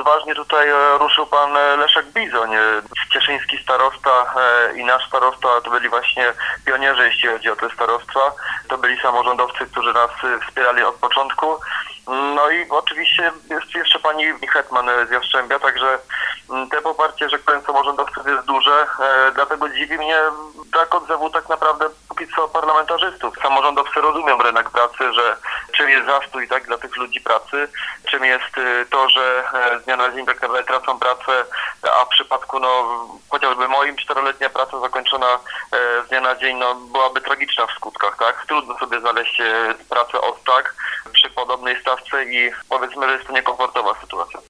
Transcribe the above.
odważnie tutaj ruszył pan Leszek Bizoń. Cieszyński starosta i nasz starosta to byli właśnie pionierzy, jeśli chodzi o te starostwa. To byli samorządowcy, którzy nas wspierali od początku. No i oczywiście jest jeszcze pani hetman z Jastrzębia, także te poparcie, że powiem, samorządowców jest duże, dlatego dziwi mnie brak odzewu tak naprawdę póki co parlamentarzystów. Samorządowcy rozumią rynek pracy, że czym jest zastój tak dla tych ludzi pracy, czym jest to, że z dnia na dzień tak naprawdę tracą pracę, a w przypadku chociażby moim 4-letnia praca zakończona z dnia na dzień byłaby tragiczna w skutkach, tak? Trudno sobie znaleźć pracę od tak przy podobnej stawce i powiedzmy, że jest to niekomfortowa sytuacja.